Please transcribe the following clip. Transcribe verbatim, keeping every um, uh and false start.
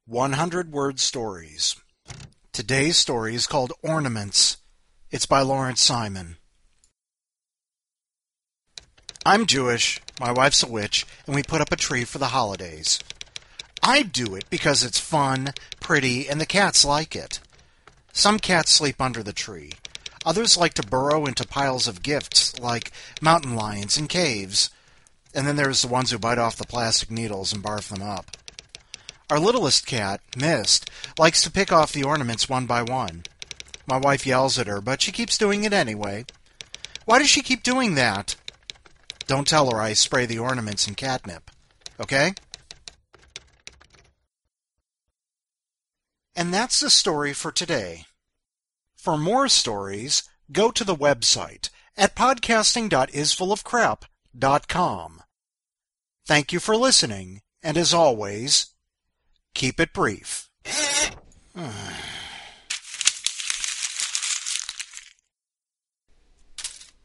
hundred Word Stories. Today's story is called Ornaments. It's by Lawrence Simon. I'm Jewish, my wife's a witch, and we put up a tree for the holidays. I do it because it's fun, pretty, and the cats like it. Some cats sleep under the tree. Others like to burrow into piles of gifts, like mountain lions and caves. And then there's the ones who bite off the plastic needles and barf them up. Our littlest cat, Mist, likes to pick off the ornaments one by one. My wife yells at her, but she keeps doing it anyway. Why does she keep doing that? Don't tell her I spray the ornaments in catnip, okay? And that's the story for today. For more stories, go to the website at podcasting dot isful of crap dot com. Thank you for listening, and as always, keep it brief.